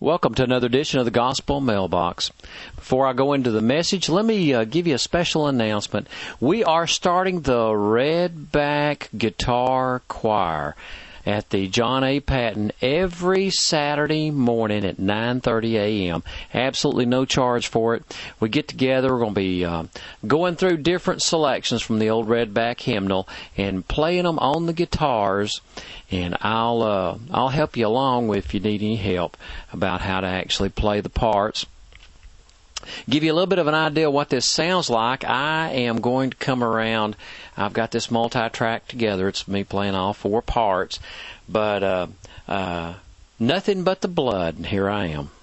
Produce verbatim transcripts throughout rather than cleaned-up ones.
Welcome to another edition of the Gospel Mailbox. Before I go into the message, let me uh, give you a special announcement. We are starting the Redback Guitar Choir at the John A. Patton every Saturday morning at nine thirty a.m. Absolutely no charge for it. We get together. We're going to be uh, going through different selections from the old Redback hymnal and playing them on the guitars. And I'll uh, I'll help you along if you need any help about how to actually play the parts. Give you a little bit of an idea of what this sounds like. I am going to come around. I've got this multi-track together. It's me playing all four parts. But uh, uh, nothing but the blood, and here I am.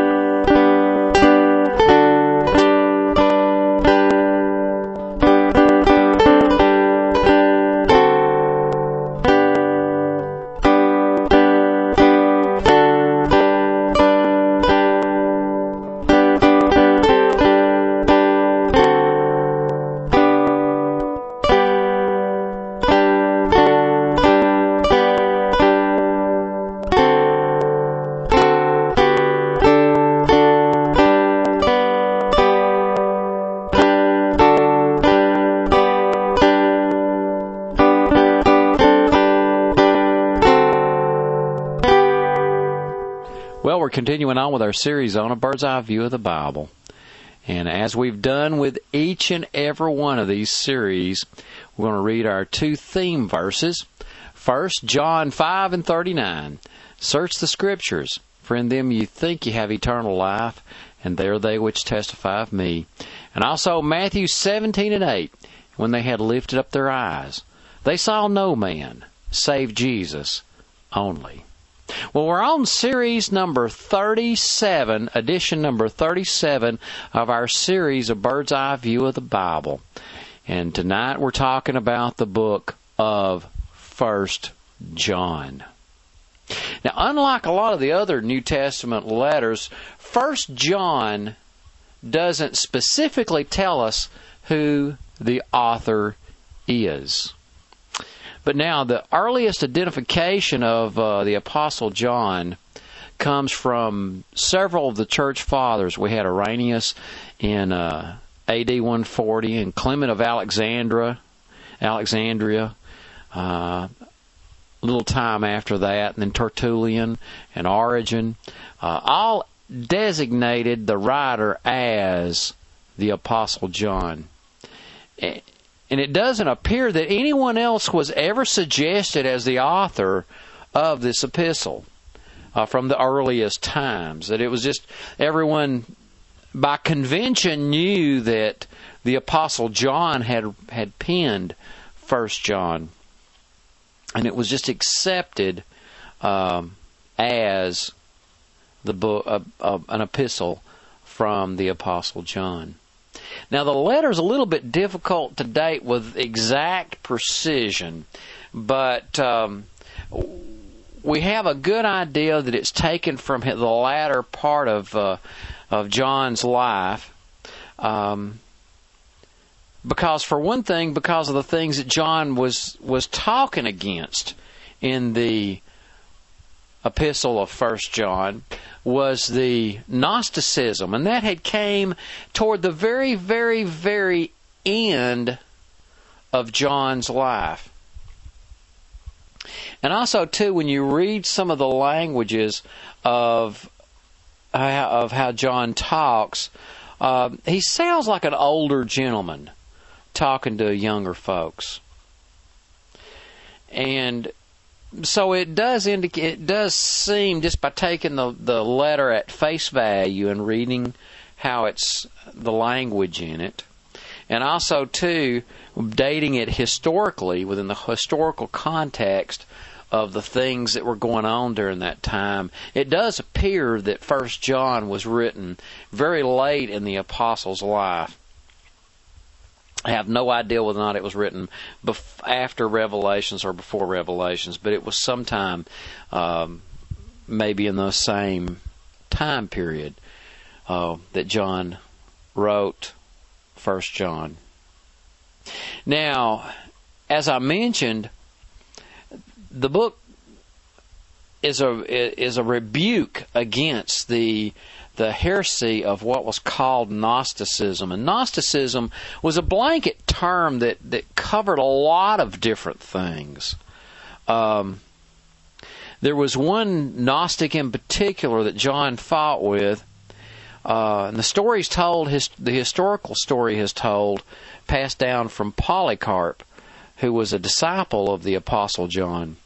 Well, we're continuing on with our series on a bird's eye view of the Bible. And as we've done with each and every one of these series, we're going to read our two theme verses. First, John five and thirty-nine. Search the Scriptures, for in them you think you have eternal life, and they are they which testify of me. And also Matthew seventeen and eight. When they had lifted up their eyes, they saw no man, save Jesus only. Well, we're on series number thirty-seven, edition number thirty-seven of our series, A Bird's Eye View of the Bible. And tonight we're talking about the book of First John. Now, unlike a lot of the other New Testament letters, First John doesn't specifically tell us who the author is. But now, the earliest identification of uh, the Apostle John comes from several of the church fathers. We had Irenaeus in uh, A D one forty, and Clement of Alexandria, Alexandria, uh, a little time after that, and then Tertullian and Origen, uh, all designated the writer as the Apostle John. And it doesn't appear that anyone else was ever suggested as the author of this epistle uh, from the earliest times. That it was just everyone by convention knew that the Apostle John had had penned First John, and it was just accepted um, as the book, uh, uh, an epistle from the Apostle John. Now, the letter's a little bit difficult to date with exact precision, but um, we have a good idea that it's taken from the latter part of uh, of John's life, um, because, for one thing, because of the things that John was was talking against in the epistle of First John was the Gnosticism, and that had came toward the very, very, very end of John's life. And also, too, when you read some of the languages of how, of how John talks, uh, he sounds like an older gentleman talking to younger folks. And so it does indicate, it does seem, just by taking the, the letter at face value and reading how it's, the language in it, and also, too, dating it historically within the historical context of the things that were going on during that time, it does appear that First John was written very late in the apostle's life. I have no idea whether or not it was written bef- after Revelations or before Revelations, but it was sometime um, maybe in the same time period uh, that John wrote First John. Now, as I mentioned, the book is a is a rebuke against the the heresy of what was called Gnosticism. And Gnosticism was a blanket term that, that covered a lot of different things. Um, there was one Gnostic in particular that John fought with, uh, and the story's told, his, the historical story is told, passed down from Polycarp, who was a disciple of the Apostle John,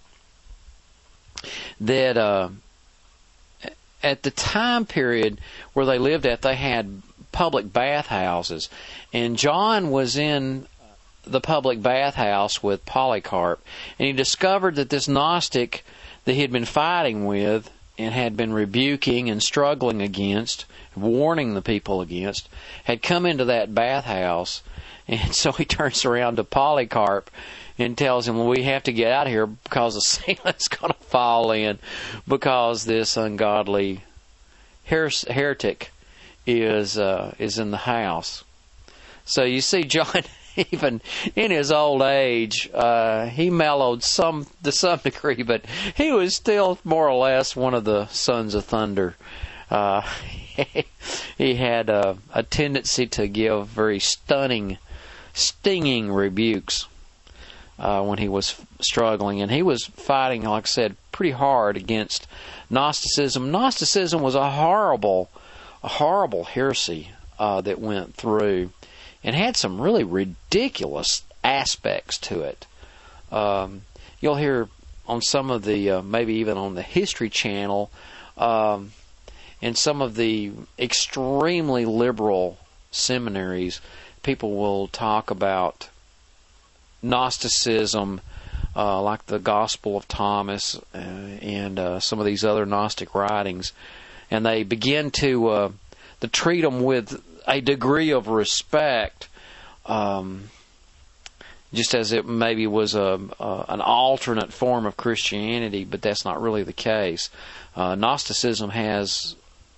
that uh, at the time period where they lived at, they had public bathhouses. And John was in the public bathhouse with Polycarp, and he discovered that this Gnostic that he had been fighting with and had been rebuking and struggling against, warning the people against, had come into that bathhouse. And so he turns around to Polycarp and tells him, well, we have to get out of here because the ceiling's going to fall in because this ungodly her- heretic is uh, is in the house. So you see, John, even in his old age, uh, he mellowed some to some degree, but he was still more or less one of the sons of thunder. Uh, he had a, a tendency to give very stunning, stinging rebukes uh, when he was struggling. And he was fighting, like I said, pretty hard against Gnosticism. Gnosticism was a horrible, a horrible heresy uh, that went through and had some really ridiculous aspects to it. Um, you'll hear on some of the, uh, maybe even on the History Channel, um, in some of the extremely liberal seminaries, people will talk about Gnosticism, uh, like the Gospel of Thomas uh, and uh, some of these other Gnostic writings, and they begin to, uh, to treat them with a degree of respect, um, just as it maybe was a, a an alternate form of Christianity, but that's not really the case. Uh, Gnosticism has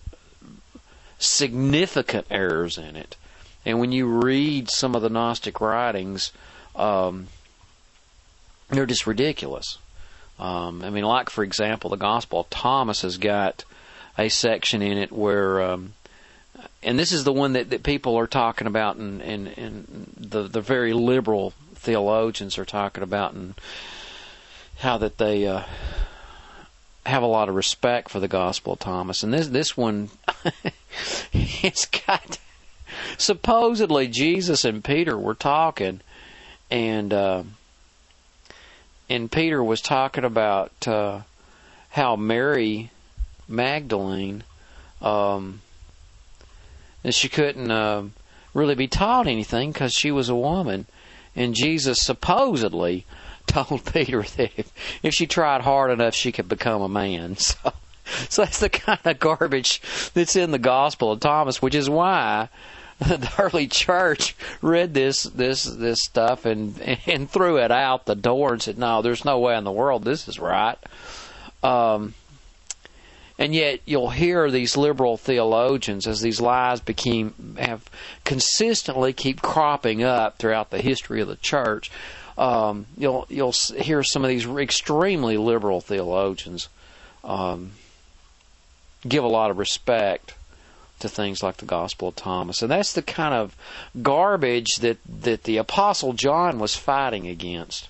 significant errors in it. And when you read some of the Gnostic writings, um, they're just ridiculous. Um, I mean, like, for example, the Gospel of Thomas has got a section in it where, um, and this is the one that, that people are talking about, and, and, and the, the very liberal theologians are talking about, and how that they uh, have a lot of respect for the Gospel of Thomas. And this, this one, it's got... Supposedly Jesus and Peter were talking, and uh, and Peter was talking about uh, how Mary Magdalene, um, that she couldn't uh, really be taught anything because she was a woman, and Jesus supposedly told Peter that if, if she tried hard enough, she could become a man. So, so that's the kind of garbage that's in the Gospel of Thomas, which is why the early church read this this this stuff and and threw it out the door and said, "No, there's no way in the world this is right." Um, and yet, you'll hear these liberal theologians, as these lies became have consistently keep cropping up throughout the history of the church. Um, you'll you'll hear some of these extremely liberal theologians um, give a lot of respect to things like the Gospel of Thomas. And that's the kind of garbage that, that the Apostle John was fighting against.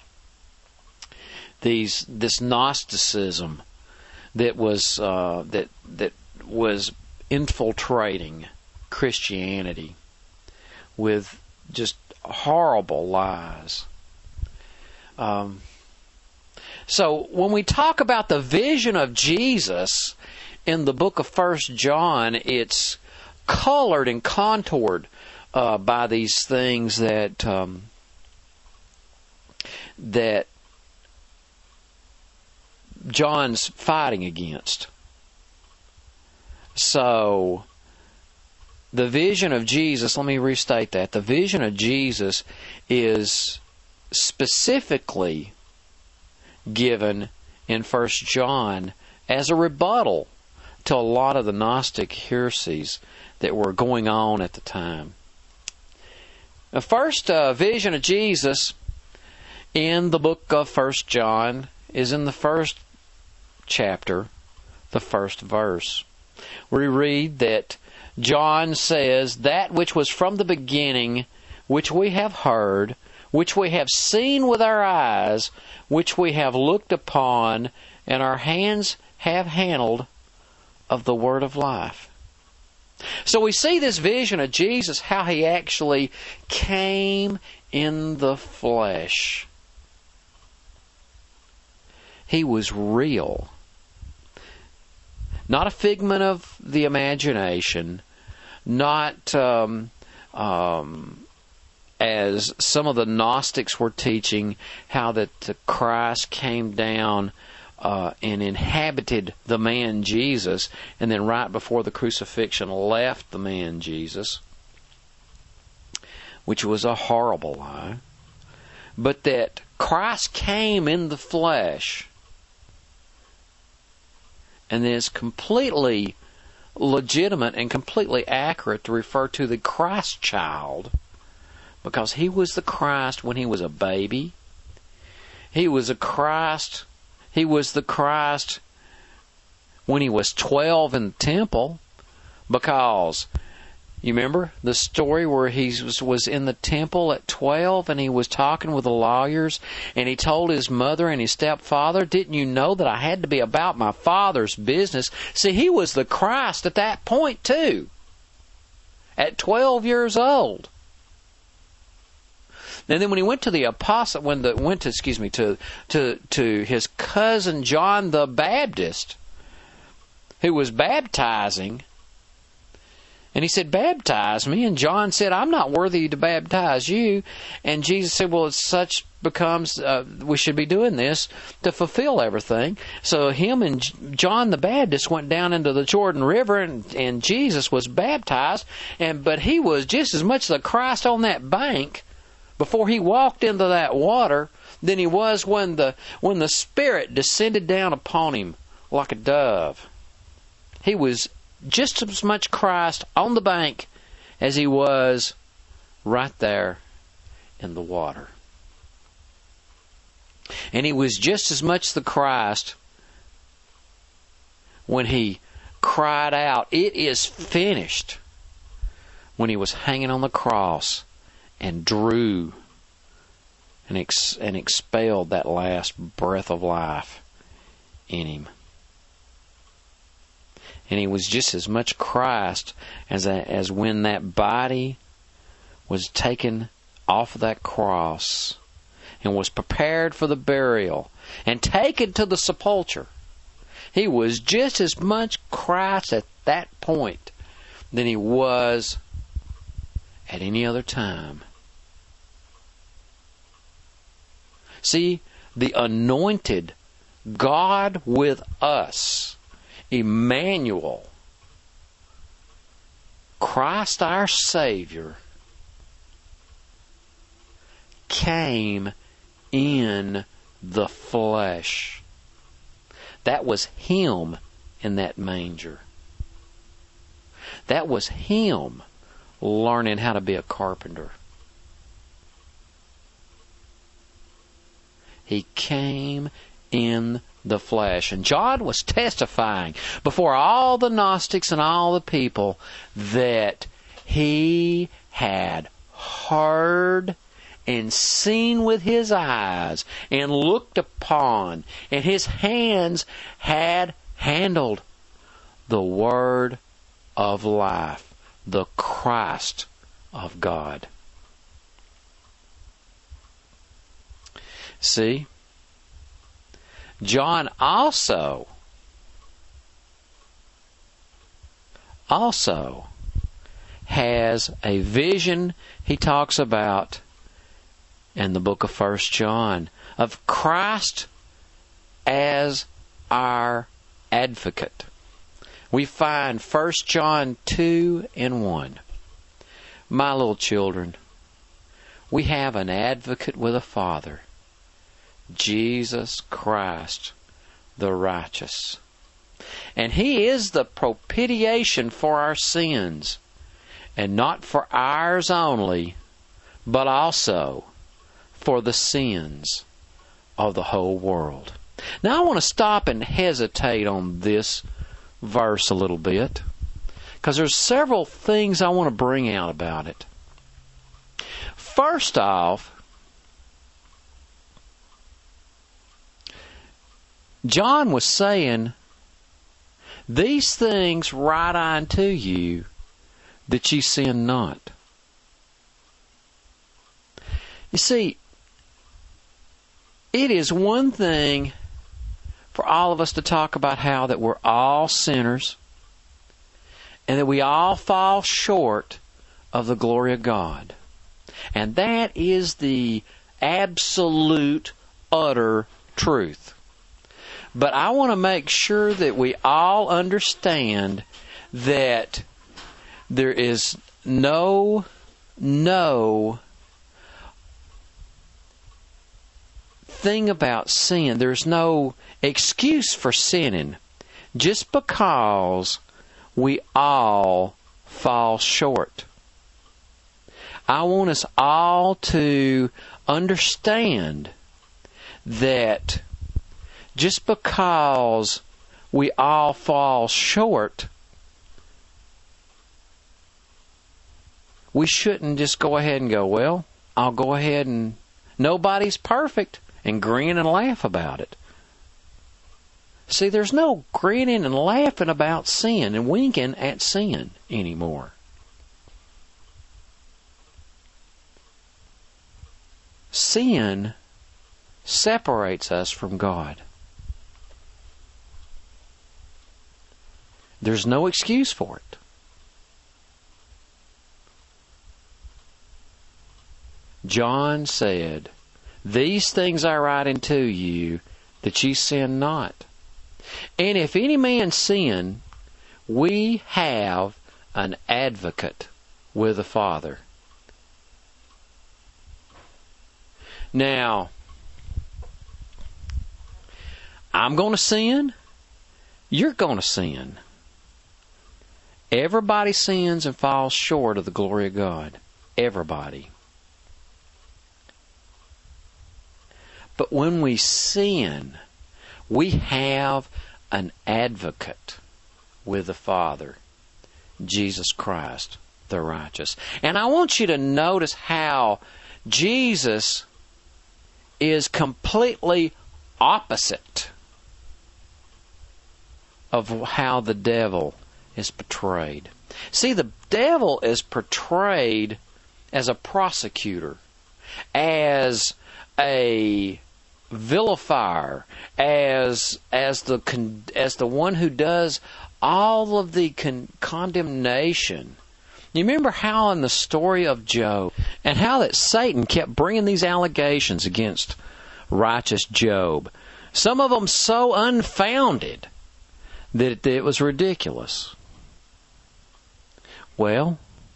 These this Gnosticism that was uh, that that was infiltrating Christianity with just horrible lies. Um, so when we talk about the vision of Jesus in the book of First John, it's colored and contoured uh, by these things that um, that John's fighting against. So, the vision of Jesus, let me restate that. The vision of Jesus is specifically given in First John as a rebuttal to a lot of the Gnostic heresies that were going on at the time. The first uh, vision of Jesus in the book of First John is in the first chapter, the first verse. We read that John says, "That which was from the beginning, which we have heard, which we have seen with our eyes, which we have looked upon, and our hands have handled of the word of life." So we see this vision of Jesus, how He actually came in the flesh. He was real. Not a figment of the imagination, not um, um, as some of the Gnostics were teaching, how that Christ came down uh, and inhabited the man Jesus, and then right before the crucifixion left the man Jesus, which was a horrible lie. But that Christ came in the flesh, and then it's completely legitimate and completely accurate to refer to the Christ child, because He was the Christ when He was a baby. He was a Christ. He was the Christ when He was twelve in the temple, because you remember the story where He was, was in the temple at twelve and He was talking with the lawyers, and He told His mother and His stepfather, "Didn't you know that I had to be about my Father's business?" See, He was the Christ at that point too, at twelve years old. And then when He went to the apostle, when the went to excuse me to to to His cousin John the Baptist, who was baptizing, and He said, "Baptize me." And John said, "I'm not worthy to baptize you." And Jesus said, "Well, it's such becomes, uh, we should be doing this to fulfill everything." So him and John the Baptist went down into the Jordan River, and, and Jesus was baptized. And but He was just as much the Christ on that bank before He walked into that water than He was when the when the Spirit descended down upon Him like a dove. He was just as much Christ on the bank as He was right there in the water. And He was just as much the Christ when He cried out, "It is finished," when He was hanging on the cross and drew and, ex- and expelled that last breath of life in Him. And He was just as much Christ as a, as when that body was taken off of that cross and was prepared for the burial and taken to the sepulchre. He was just as much Christ at that point than He was at any other time. See, the anointed God with us, Emmanuel, Christ our Savior, came in the flesh. That was Him in that manger. That was Him learning how to be a carpenter. He came in the flesh. And John was testifying before all the Gnostics and all the people that he had heard and seen with his eyes and looked upon, and his hands had handled the Word of life, the Christ of God. See, John also, also has a vision he talks about in the book of First John of Christ as our advocate. We find First John two and one. My little children, we have an advocate with a Father, Jesus Christ the righteous. And He is the propitiation for our sins, and not for ours only, but also for the sins of the whole world. Now I want to stop and hesitate on this verse a little bit, because there's several things I want to bring out about it. First off, John was saying, these things write I unto you, that ye sin not. You see, it is one thing for all of us to talk about how that we're all sinners and that we all fall short of the glory of God. And that is the absolute, utter truth. But I want to make sure that we all understand that there is no, no thing about sin. There's no excuse for sinning just because we all fall short. I want us all to understand that just because we all fall short, we shouldn't just go ahead and go, well, I'll go ahead and nobody's perfect, and grin and laugh about it. See, there's no grinning and laughing about sin and winking at sin anymore. Sin separates us from God. There's no excuse for it. John said, these things I write unto you, that ye sin not. And if any man sin, we have an advocate with the Father. Now, I'm going to sin. You're going to sin. Everybody sins and falls short of the glory of God. Everybody. But when we sin, we have an advocate with the Father, Jesus Christ, the righteous. And I want you to notice how Jesus is completely opposite of how the devil is portrayed. See, the devil is portrayed as a prosecutor, as a vilifier, as as the con, as the one who does all of the con, condemnation. You remember how in the story of Job, and how that Satan kept bringing these allegations against righteous Job, some of them so unfounded that it, it was ridiculous. Well,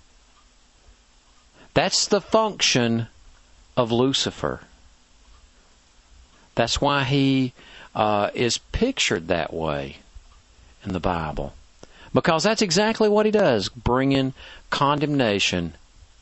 that's the function of Lucifer. That's why he uh, is pictured that way in the Bible. Because that's exactly what he does, bringing condemnation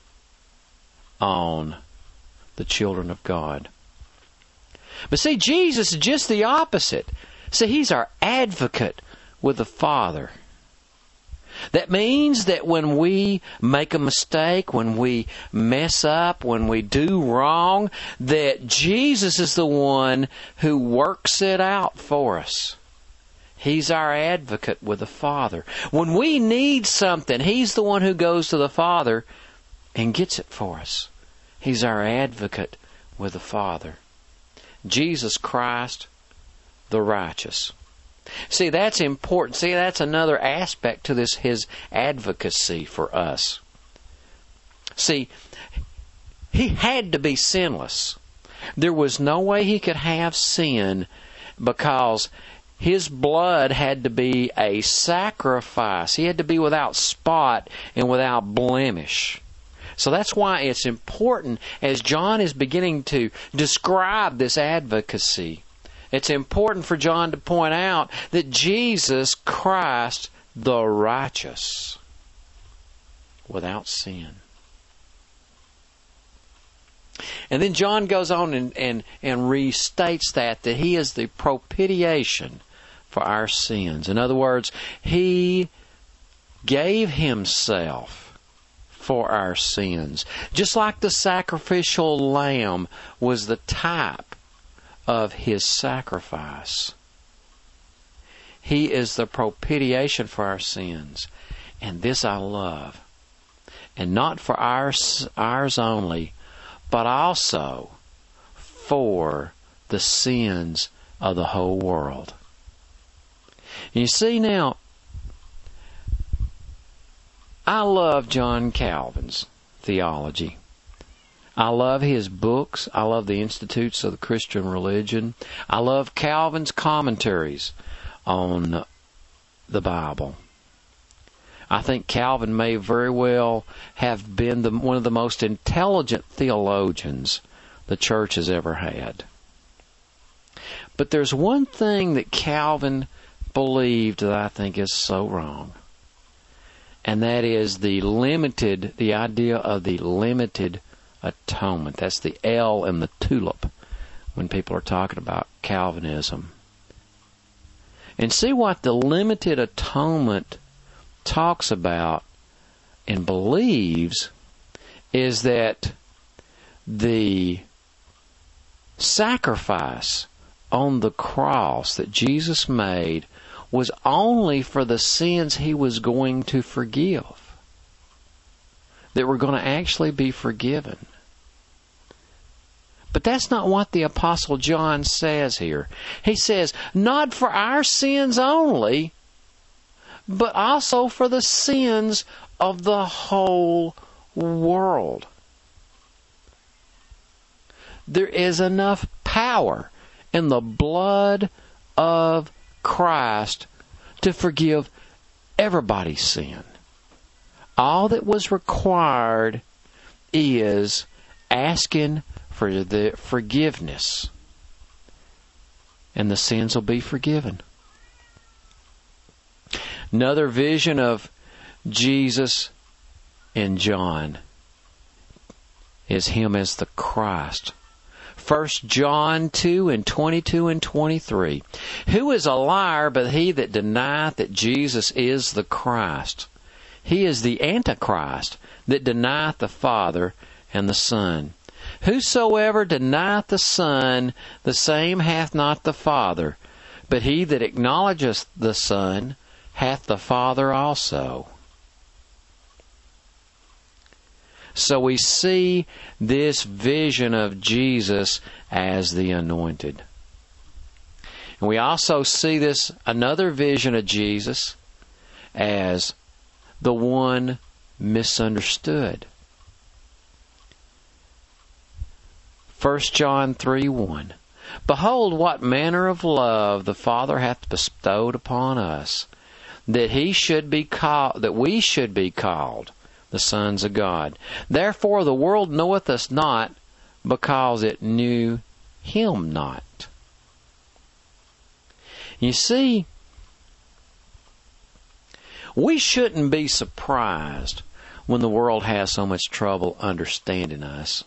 on the children of God. But see, Jesus is just the opposite. See, he's our advocate with the Father. That means that when we make a mistake, when we mess up, when we do wrong, that Jesus is the one who works it out for us. He's our advocate with the Father. When we need something, he's the one who goes to the Father and gets it for us. He's our advocate with the Father. Jesus Christ, the righteous. See, that's important. See, that's another aspect to this, his advocacy for us. See, he had to be sinless. There was no way he could have sin, because his blood had to be a sacrifice. He had to be without spot and without blemish. So that's why it's important, as John is beginning to describe this advocacy, it's important for John to point out that Jesus Christ, the righteous, without sin. And then John goes on and, and, and restates that, that he is the propitiation for our sins. In other words, he gave himself for our sins. Just like the sacrificial lamb was the type of his sacrifice. He is the propitiation for our sins. And this I love. And not for ours, ours only, but also for the sins of the whole world. And you see now, I love John Calvin's theology. I love his books. I love the Institutes of the Christian Religion. I love Calvin's commentaries on the Bible. I think Calvin may very well have been the, one of the most intelligent theologians the church has ever had. But there's one thing that Calvin believed that I think is so wrong. And that is the limited, the idea of the limited atonement. That's the L in the tulip when people are talking about Calvinism. And see what the limited atonement talks about and believes is that the sacrifice on the cross that Jesus made was only for the sins he was going to forgive, that were going to actually be forgiven. But that's not what the Apostle John says here. He says, not for our sins only, but also for the sins of the whole world. There is enough power in the blood of Christ to forgive everybody's sin. All that was required is asking for the forgiveness, and the sins will be forgiven. Another vision of Jesus in John is him as the Christ. First John two and twenty-two and twenty-three. Who is a liar but he that denieth that Jesus is the Christ? He is the Antichrist that denieth the Father and the Son. Whosoever denieth the Son, the same hath not the Father. But he that acknowledgeth the Son hath the Father also. So we see this vision of Jesus as the Anointed. And we also see this, another vision of Jesus as the one misunderstood. First John three one. Behold, what manner of love the Father hath bestowed upon us, that he should be called, that we should be called the sons of God. Therefore the world knoweth us not, because it knew him not. You see, we shouldn't be surprised when the world has so much trouble understanding us.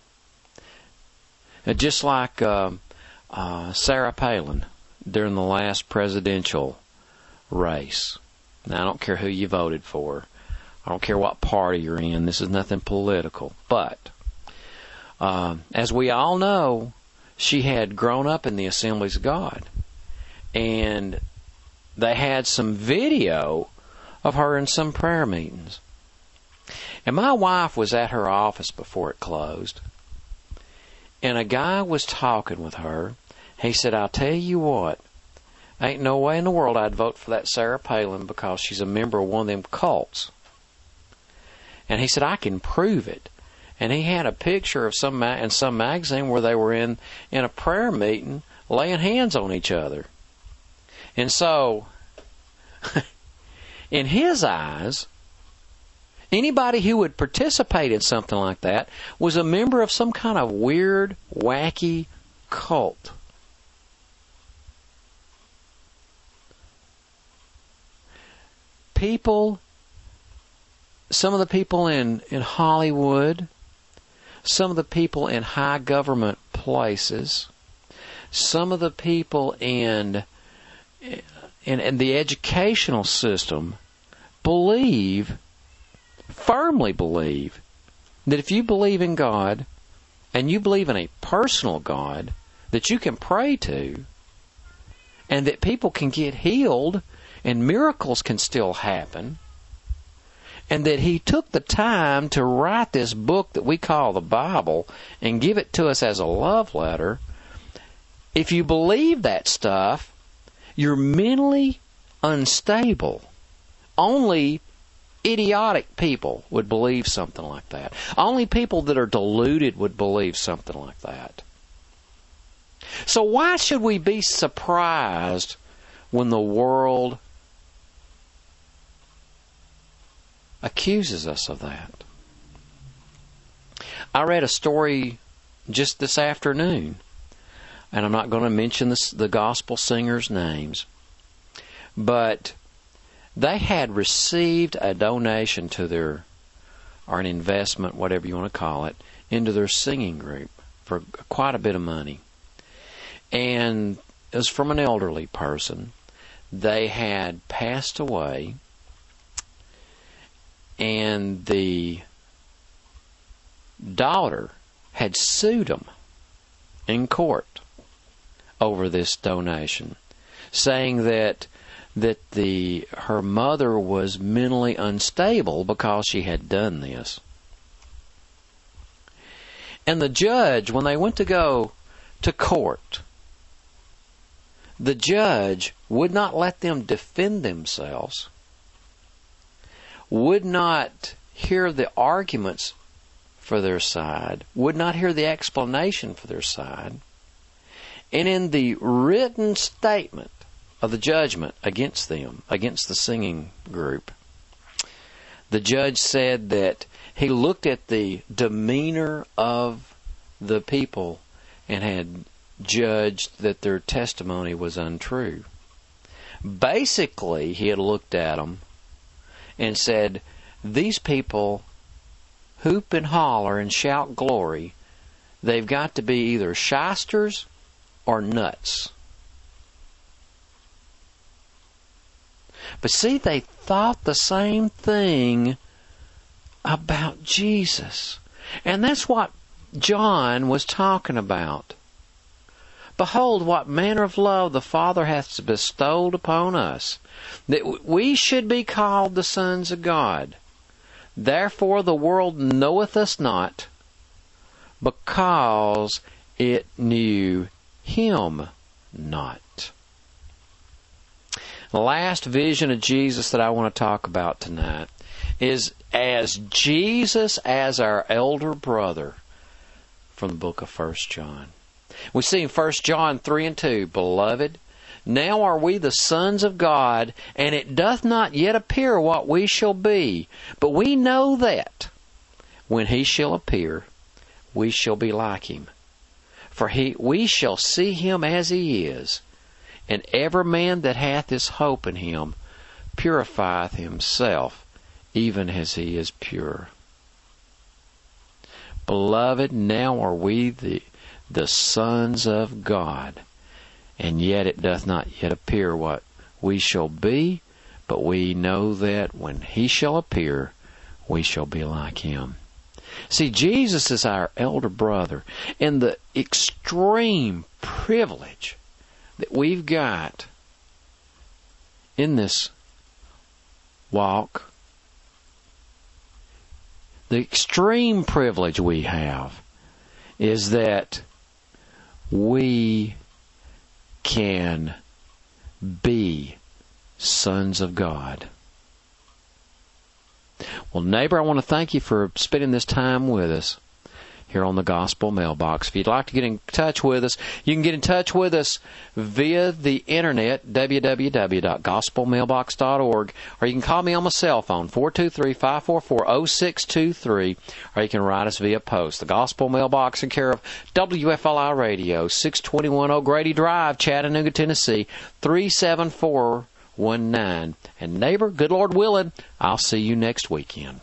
Just like uh, uh, Sarah Palin during the last presidential race. Now, I don't care who you voted for. I don't care what party you're in. This is nothing political. But, uh, as we all know, she had grown up in the Assemblies of God. And they had some video of her in some prayer meetings. And my wife was at her office before it closed. And a guy was talking with her. He said, I'll tell you what, ain't no way in the world I'd vote for that Sarah Palin because she's a member of one of them cults. And he said, I can prove it. And he had a picture of some ma- in some magazine where they were in, in a prayer meeting laying hands on each other. And so, in his eyes, anybody who would participate in something like that was a member of some kind of weird, wacky cult. People, some of the people in, in Hollywood, some of the people in high government places, some of the people in in, in the educational system believe, firmly believe, that if you believe in God and you believe in a personal God that you can pray to, and that people can get healed and miracles can still happen, and that He took the time to write this book that we call the Bible and give it to us as a love letter, if you believe that stuff, you're mentally unstable. Only idiotic people would believe something like that. Only people that are deluded would believe something like that. So why should we be surprised when the world accuses us of that? I read a story just this afternoon, and I'm not going to mention the, the gospel singers' names, but they had received a donation to their, or an investment, whatever you want to call it, into their singing group for quite a bit of money. And it was from an elderly person. They had passed away, and the daughter had sued them in court over this donation, saying that that the her mother was mentally unstable because she had done this. And the judge, when they went to go to court, the judge would not let them defend themselves, would not hear the arguments for their side, would not hear the explanation for their side. And in the written statement of the judgment against them, against the singing group, the judge said that he looked at the demeanor of the people and had judged that their testimony was untrue. Basically, he had looked at them and said, these people hoop and holler and shout glory. They've got to be either shysters or nuts. But see, they thought the same thing about Jesus. And that's what John was talking about. Behold, what manner of love the Father hath bestowed upon us, that we should be called the sons of God. Therefore the world knoweth us not, because it knew Him not. The last vision of Jesus that I want to talk about tonight is as Jesus as our elder brother from the book of First John. We see in First John three and two, Beloved, now are we the sons of God, and it doth not yet appear what we shall be. But we know that when He shall appear, we shall be like Him. For he, we shall see Him as He is. And every man that hath his hope in Him purifieth himself, even as He is pure. Beloved, now are we the, the sons of God, and yet it doth not yet appear what we shall be, but we know that when He shall appear, we shall be like Him. See, Jesus is our elder brother, and the extreme privilege that we've got in this walk, the extreme privilege we have is that we can be sons of God. Well, neighbor, I want to thank you for spending this time with us here on the Gospel Mailbox. If you'd like to get in touch with us, you can get in touch with us via the internet, w w w dot gospel mailbox dot org, or you can call me on my cell phone, four two three, five four four, zero six two three, or you can write us via post. The Gospel Mailbox in care of W F L I Radio, six twenty-one O'Grady Drive, Chattanooga, Tennessee, three seven four one nine. And neighbor, good Lord willing, I'll see you next weekend.